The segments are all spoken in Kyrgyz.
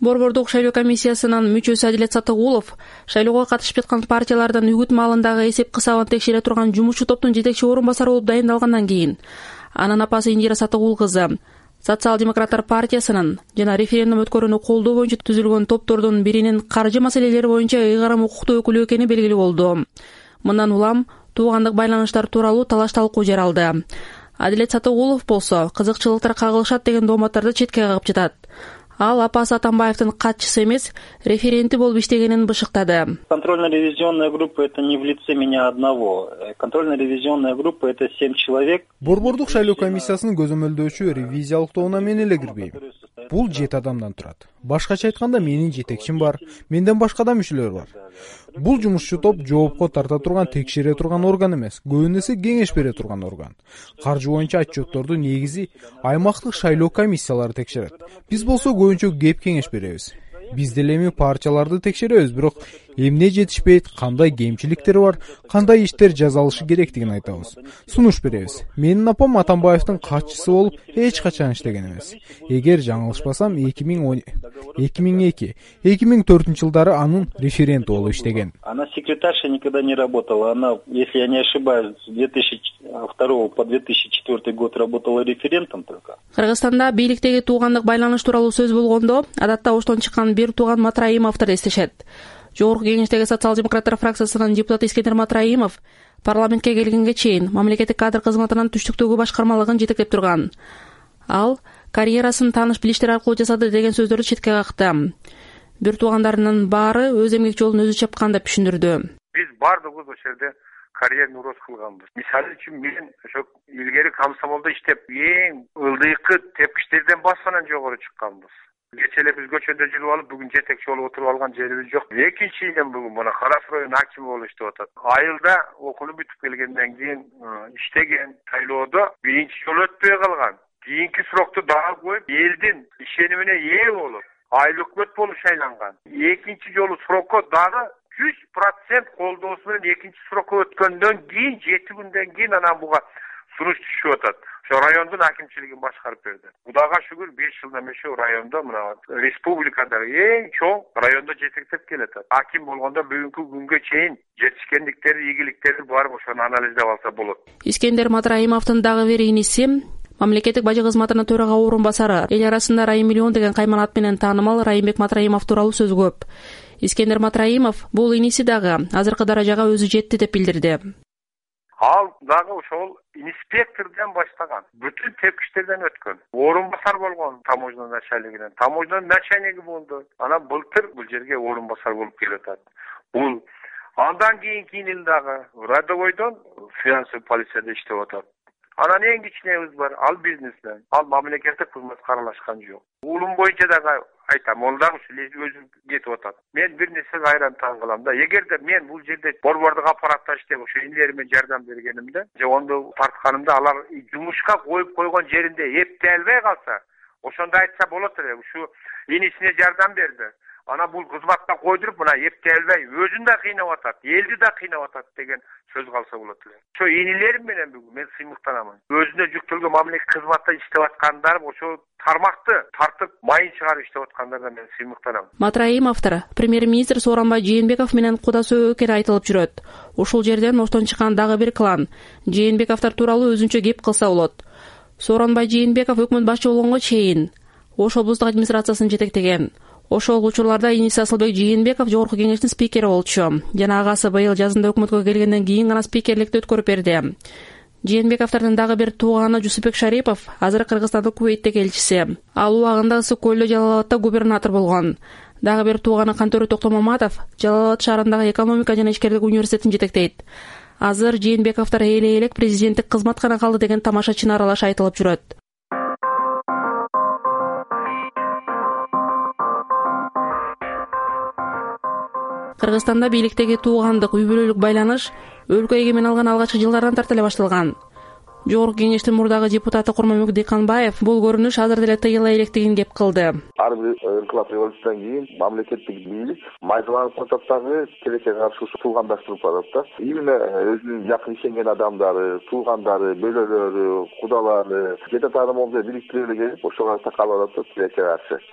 Борбордук шайлоо комиссиясынын мүчөсү Адилет Сатыгулов шайлоого катышып жаткан партиялардын үгүт маалындагы эсеп кысабын текшере турган жумушчу топтун жетекчи орун басары болуп дайындалгандан кийин анын апасы Индира Сатыгул кызы Социал-демократтар партиясынын жана референдум өткөрүүнү колдоо боюнча түзүлгөн топтордун биринин каржы маселелери боюнча ыйгарым укуктуу өкүлү экени белгилүү болду. Мындан улам туугандык байланыштар тууралуу талаш талкуу жаралды. Адилет Сатыгулов болсо кызыкчылыктар кагылышат деген дооматтарды четке кагып жатат. Ал апасы Атамбаевдин катчысы эмес, референти болуп иштегенин бышыктады. Контрольно-ревизионная группа это не в лице меня одного. Контрольно-ревизионная группа это 7 человек. Борбордук шайлоо комиссиясынын көзөмөлдөөчү ревизиялык тобуна мен эле кирбейм. Бул 7 адамдан турат. Башкача айтканда менин жетекчим бар, менден башка да мүчөлөр бар. Бул жумушчу топ жоопко тарта турган, текшере турган орган эмес, көбүн эсе кеңеш бере турган орган. Каржы боюнча отчетторду негизи аймактык шайлоо комиссиялары текшерет. Биз болсо көбүнчө кеп кеңеш беребиз. Биз деле эми партияларды текшеребиз, бирок эмне жетишпейт, кандай кемчиликтер бар, кандай иштер жазалышы керектигин айтабыз. Сунуш беребиз. Менин апам Атамбаевдин катчысы болуп эч качан иштеген эмес. Эгер жаңылышпасам 2002-2004 жылдары анын референти болуп иштеген. Она секретарша никогда не работала. Она, если я не ошибаюсь, с 2002 по 2004 год работала референтом только. Кыргызстанда бийликтеги туугандык байланыш тууралуу сөз болгондо адатта оштон чыккан бир тууган Матраимовду эстешет. Жогорку кеңештеги социал-демократтар фракциясынын депутаты Искендер Матраимов парламентке келгенге чейин мамлекеттик кадр кызматынын түштүктөгү башкармалыгын жетектеп турган. Ал карьерасын тааныш билиштер аркылуу жасады деген сөздөрдү четке какты. Бир туугандарынын баары өз эмгек жолун өзү чапкан деп түшүндүрдү. Биз бардыгыбыз ошол жерде карьераны уроз кылганбыз. Мисалы үчүн мен ошо илгери комсомолдо иштеп, эң ылдыйкы тепкичтерден басынан жогору чыкканбыз. Кечеле биз көчөдө жүрүп алып, бүгүн жетекчи болуп отуруп алган жерибиз жок. Экинчиден бүгүн мына Карас район акими болуп иштеп атат. Айылда окууну бүтүп келгенден кийин иштеген шайлоодо биринчи жолу өтпөй калган. Кийинки срокту дагы коюп, элдин ишенимине ээ болуп, айыл өкмөт болуп шайланган. Экинчи жолу срокко дагы 100% колдоосу менен экинчи срокко өткөндөн кийин 7 күндөн кийин анан буга сунуш түшүп атат. Ошо райондун акимчилигин башкарып берди. Кудайга шүгүр 5 жылдан бери ошо райондо мына республикадагы эң чоң райондо жетектеп келатат. Аким болгондо бүгүнкү күнгө чейин жетишкендиктери, ийгиликтери бар, ошону анализдеп алса болот. Искендер Матраимовдун дагы бир иниси мамлекеттик бажы кызматынын төрага орун басары, эл арасында Райым Миллион деген кайман менен таанымал Райымбек Матраимов тууралуу сөз көп. Искендер Матраимов бул иниси дагы азыркы даражага өзү жетти деп билдирди. Ал дагы ошол инспектордон баштаган, бүтүн тепкичтерден өткөн. Орун басар болгон таможня начальнигинен. Таможня начальниги болду. Анан былтыр бул жерге орун басар болуп келатат. Бул андан кийинки ил дагы Радовойдон финансовый полицияда иштеп атат. Анан эң кичинебиз бар, ал бизнесмен, ал мамлекеттик кызматка аралашкан жок. Улум боюнча дагы айтам, ол дагы өзү кетип атат. Мен бир нерсеге айран таң калам да. Эгерде мен бул жерде борбордук аппаратта иштеп, ошо инилериме жардам бергенимде, же ондо тартканымда алар жумушка коюп койгон жеринде эптей албай калса, ошондо айтса болот эле. Ушу инисине жардам берди. Ана бул кызматка койдуруп, мына эптей албай, өзүн да кыйнап атат, элди да кыйнап атат деген сөз калса болот эле. Ошо инилерим менен бүгүн мен сыймыктанамын. Өзүнө жүктөлгөн мамлекеттик кызматта иштеп аткандар, ошо тармакты тартып майын чыгарып иштеп аткандардан мен сыймыктанам. Матраимовдор премьер-министр Сооронбай Жээнбеков менен кудасөө экени айтылып жүрөт. Ушул жерден оштон чыккан дагы бир клан Жээнбековдор тууралуу өзүнчө кеп кылса болот. Сооронбай Жээнбеков өкмөт башчы болгонго чейин Ош облустук администрациясын жетектеген. Ошол учурларда иниси Асылбек Жээнбеков жогорку кеңештин спикери болчу. Жана агасы быйыл жазында өкмөткө келгенден кийин гана спикерликти өткөрүп берди. Жээнбековдордун дагы бир тууганы Жусупбек Шарипов азыр Кыргызстандын Кувейттеги элчиси. Ал убагында Ысык көлдө Жалал Абадта губернатор болгон. Дагы бир тууганы Кантөрү Токтомаматов Жалал Абад шаарындагы экономика жана ишкерлик университетин жетектейт. Азыр Жээнбековдор элек президенттик кызмат гана калды деген тамашачына аралаш айтылып жүрөт. Кыргызстанда бийликтеги туугандык үй бүлөлүк байланыш өлкө эгемен алган алгачкы жылдардан тарта эле башталган. Жогорку кеңештин мурдагы депутаты Курманбек Дыйканбаев бул көрүнүш азыр деле тыйыла электигин кеп кылды. Ар бир инкылап революциядан кийин мамлекеттик бийлик майдаланып атат дагы тилекке каршы туугандаштырып атат да. Именно өзүнүн жакын ишенген адамдары, туугандары, бөлөлөрү, кудалары, жете таанымалды бириктирип эле келип ошого такалып атат да тилекке каршы.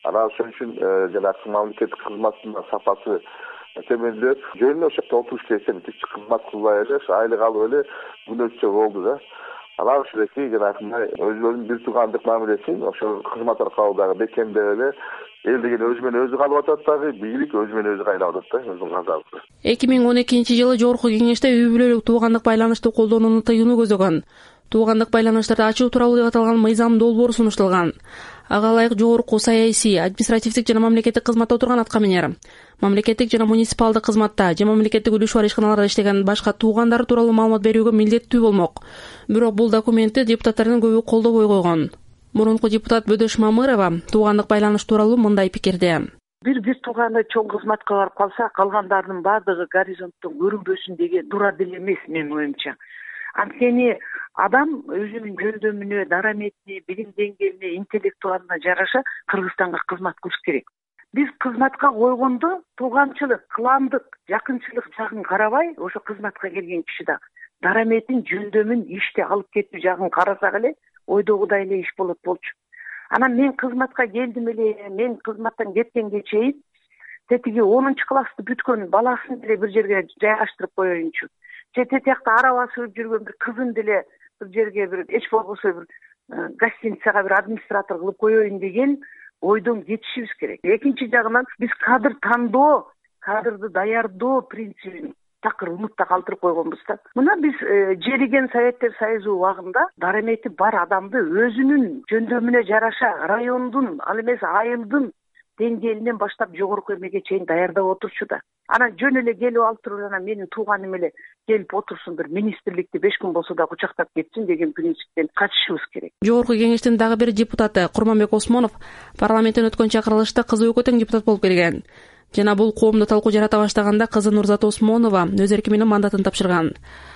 Анан ошон үчүн жанагы мамлекеттик кызматтын сапасы төмөндөп, жөнүнө ошо жерде отуруш керек, тичи кызмат кылбай эле, айлык алып эле күнөөчө болду да. Анан ошондой жанагындай өзүнүн бир туугандык мамилесин ошо кызмат аркылуу дагы бекемдеп эле эл деген өзү менен өзү калып атат дагы, бийлик өзү менен өзү кайнап атат да, өзүнүн казабы. 2012-жылы Жогорку Кеңеште үй бүлөлүк туугандык байланышты колдонууну тыюуну көзгөн. Туугандык байланыштарды ачуу тууралуу деп аталган мыйзам долбоору сунушталган. Ага ылайык жогорку саясий, административдик жана мамлекеттик кызматта отурган аткаминер, мамлекеттик жана муниципалдык кызматта же мамлекеттик үлүшү бар ишканаларда иштеген башка туугандары тууралуу маалымат берүүгө милдеттүү болмок. Бирок бул документти депутаттардын көбү колдобой койгон. Мурунку депутат Бөдөш Мамырова туугандык байланыш тууралуу мындай пикирде. Бир тууганы чоң кызматка барып калса, калгандарынын баардыгы горизонттон көрүнбөсүн деген туура деле эмес менин оюмча. Анткени адам өзүнүн жөндөмүнө, дараметине, билим деңгээлине, интеллектуалына жараша Кыргызстанга кызмат кылыш керек. Биз кызматка койгондо тууганчылык, кыландык, жакынчылык жагын карабай, ошо кызматка келген киши да дараметин, жөндөмүн, ишти алып кетүү жагын карасак эле, ойдогудай эле иш болот болчу. Анан мен кызматка келдим эле, мен кызматтан кеткенге чейин тетиги 10-классты бүткөн баласын деле бир жерге жайгаштырып коеюнчу. Же тетиякта арабасы жүргөн бир кызын деле бир жерге бир эч болбосо бир гостиницага бир администратор кылып коеюн деген ойдон кетишибиз керек. Экинчи жагынан биз кадр тандоо, кадрды даярдоо принцибин такыр умутта калтырып койгонбуз да. Мына биз жериген Советтер Союзу убагында дарамети бар адамды өзүнүн жөндөмүнө жараша райондун, ал эмес айылдын деңгээлинен баштап жогорку эмеге чейин даярдап отурчу да. Анан жөн эле келип алып туруп анан менин тууганым эле келип отурсун, бир министрликти 5 күн болсо да кучактап кетсин деген принциптен качышыбыз керек. Жогорку Кеңештин дагы бир депутаты Курманбек Осмонов парламенттен өткөн чакырылышта кызы экөө тең депутат болуп келген. Жана бул коомдо талкуу жарата баштаганда кызы Нурзат Осмонова өз эрки менен мандатын тапшырган.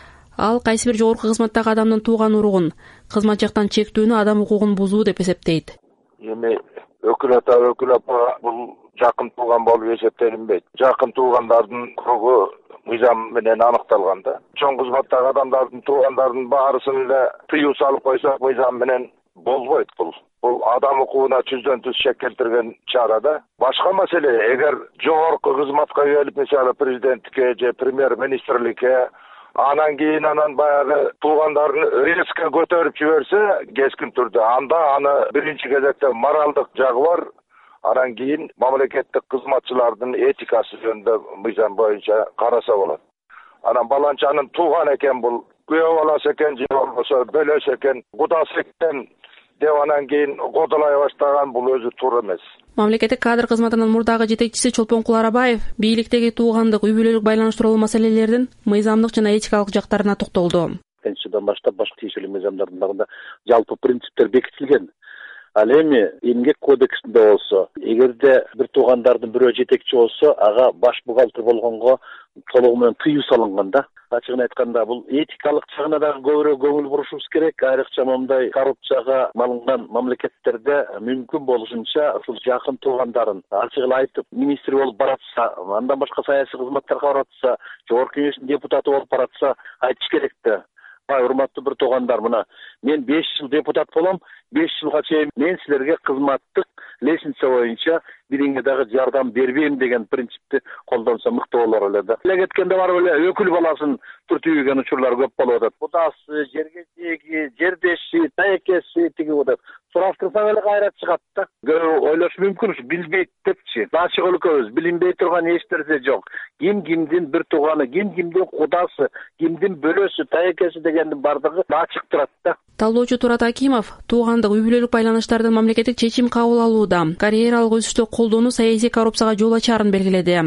Ал кайсы бир жогорку кызматтагы адамдын тууган уругун, кызмат жактан чектүүнү адам укугун бузуу деп эсептейт. Эми өкүл апа бул жакын тууган болуп эсептелинбейт. Жакын туугандардын кругу мыйзам менен аныкталган да. Чоң кызматтагы адамдардын туугандарынын баарысын эле тыюу салып койсок мыйзам менен болбойт бул. Бул адам укугуна түздөн түз шек келтирген чара да. Башка маселе, эгер жогорку кызматка келип, мисалы президенттикке же премьер-министрликке, анан кийин баягы туугандарын резко көтөрүп жиберсе, кескин түрдө анда аны биринчи кезекте моралдык жагы бар. Анан кийин мамлекеттик кызматчылардын этикасы жөнүндө мыйзам боюнча караса болот. Анан баланчанын тууган экен, бул күйөө баласы экен, же болбосо бөлөсү экен, кудасы экен деп анан кийин кодолой баштаган, бул өзү туура эмес. Мамлекеттик кадр кызматынын мурдагы жетекчиси Чолпонкул Арабаев бийликтеги туугандык, үй бүлөлүк байланыш тууралуу маселелердин мыйзамдык жана этикалык жактарына токтолду. Жылдан баштап башка тиешелүү мыйзамдардын багында жалпы принциптер бекитилген. Ал эми эмгек кодексинде болсо, эгерде бир туугандардын бирөө жетекчи болсо, ага баш бухгалтер болгонго толугу менен тыюу салынган да. Ачыгын айтканда, бул этикалык жагына дагы көбүрөөк көңүл бурушубуз керек. Айрыкча мындай коррупцияга малынган мамлекеттерде мүмкүн болушунча ушул жакын туугандарын ачык эле айтып, министр болуп баратса, андан башка саясий кызматтарга баратса, жогорку кеңештин депутаты болуп баратса, айтыш керек да. Урматтуу бир туугандар, мына мен 5 жыл депутат болом, 5 жылга чейин мен силерге кызматтык лестница боюнча бириңе дагы жардам бербейм деген принципти колдонсо мыкты болор эле да. Эле кеткенде барып эле өкүл баласын түртүүгөн учурлар көп болуп атат. Кудасы, жерге жеги, жердеши, таекеси тиги деп сураштырсаң эле кайра чыгат да. Көп ойлош мүмкүн, билбейт депчи. Ачык өлкөбүз, билинбей турган эч нерсе жок. Кимдин бир тууганы, кимдин кудасы, кимдин бөлөсү, таекеси дегендин бардыгы ачык турат да. Талоочу Турат Акимов туугандык, үй бүлөлүк байланыштардын мамлекеттик чечим кабыл алууда карьералык өсүштү колдонуу саясий коррупцияга жол ачарын белгиледи.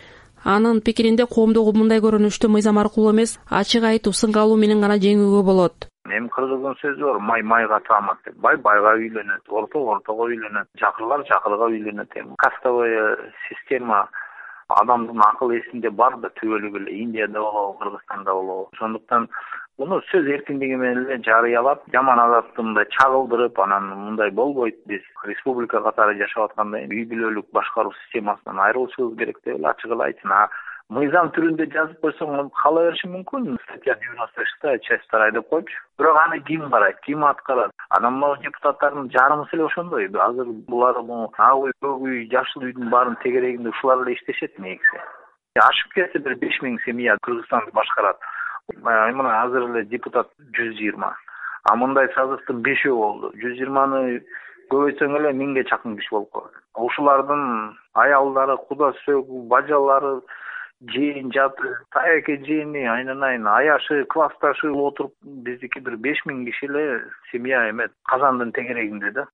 Анын пикиринде коомдогу мындай көрүнүштү мыйзам аркылуу эмес, ачык айтуу, сынга алуу менен гана жеңүүгө болот. Эми кыргыздын сөзү бар, май майга таамат деп. Бай байга үйлөнөт, орто ортого үйлөнөт, жакырлар жакырга үйлөнөт. Кастовый система адамдын акыл эсинде бар да, түбөлүк эле Индияда болобу, Кыргызстанда болобу. Ошондуктан муну сөз эркиндиги менен эле жарыялап, жаман адатты мындай чагылдырып, анан мындай болбойт, биз республика катары жашап атканда үй бүлөлүк башкаруу системасынан айрылышыбыз керек деп эле ачык эле айтсын. мыйзам түрүндө жазып койсоң кала бериши мүмкүн. Статья 96 часть 2 деп коюпчу. Бирок аны ким карайт, ким аткарат? Анан могу депутаттардын жарымысы эле ошондой. Азыр булар ак үй, көк үй, жашыл үйдүн баарын тегерегинде ушулар эле иштешет негизи. Ашып кетсе бир 5000 семья Кыргызстанды башкарат. Мына азыр эле депутат 120. А мындай созывдын 5-өө болду. 120-ны көбөйтсөң эле 1000ге чакын киши болуп калат. Ошолордун аялдары, куда сөгүү, бажалары, жээн жаты, таяке жээни, айнанайын аяшы, классташы отуруп биздики бир 5000 киши эле семья эмет Казандын тегерегинде да.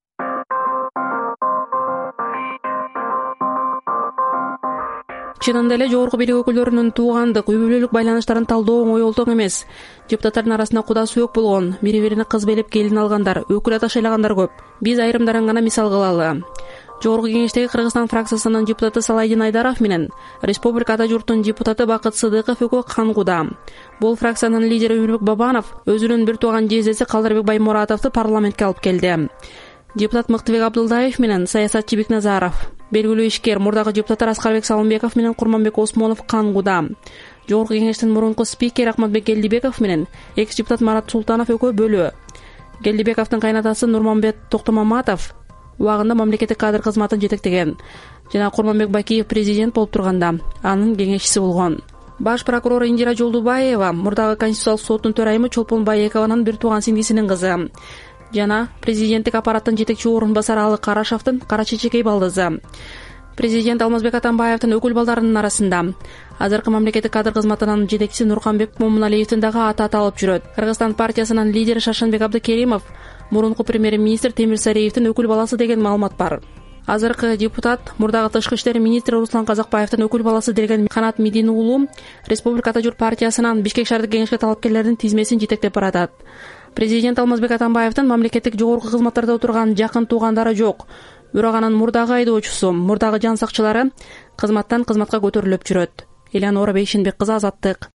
Чынында эле жогорку бийлик өкүлдөрүнүн туугандык, үй бүлөлүк байланыштарын талдоо оңой олтоң эмес. Депутаттардын арасында куда сүйөк болгон, бири-бирине кыз белеп келин алгандар, өкүл ата шайлагандар көп. Биз айрымдарын гана мисал кылалы. Жогорку кеңештеги Кыргызстан фракциясынын депутаты Салайдин Айдаров менен Республика Ата журтунун депутаты Бакыт Сыдыков экөө кангуда. Бул фракциянын лидери Өмүрбек Бабанов өзүнүн бир тууган жездеси Калдарбек Баймуратовду парламентке алып келди. Депутат Мыктыбек Абдулдаев менен саясатчы Бекназаров, белгилүү ишкер мурдагы депутаттар Аскарбек Салымбеков менен Курманбек Осмонов кангуда. Жогорку кеңештин мурунку спикери Ахматбек Келдибеков менен экс-депутат Марат Султанов экөө бөлүү. Келдибековдун кайнатасы Нурманбет Токтомаматов убагында мамлекеттик кадр кызматын жетектеген жана Курманбек Бакиев президент болуп турганда анын кеңешчиси болгон. Баш прокурор Индира Жолдубаева мурдагы Конституциялык соттун төрайымы Чолпон Байекованын бир тууган сиңдисинин кызы жана президенттик аппараттын жетекчи орун басары Алы Карашевдин кара чечекей балдызы. Президент Алмазбек Атамбаевдин өкүл балдарынын арасында азыркы мамлекеттик кадр кызматынын жетекчиси Нурканбек Момуналиевдин дагы аты аталып жүрөт. Кыргызстан партиясынын лидери Шаршенбек Абдыкеримов мурунку премьер-министр Темир Сариевдин өкүл баласы деген маалымат бар. Азыркы депутат мурдагы тышкы иштер министри Руслан Казакбаевдин өкүл баласы деген Канат Медин уулу Республика Ата журт партиясынын Бишкек шаардык кеңешке талапкерлердин тизмесин жетектеп баратат. Президент Алмазбек Атамбаевдин мамлекеттик жогорку кызматтарда отурган жакын туугандары жок. Бирок анын мурдагы айдоочусу, мурдагы жан сакчылары кызматтан кызматка көтөрүлүп жүрөт. Элеонора Бейшенбек кызы, Азаттык.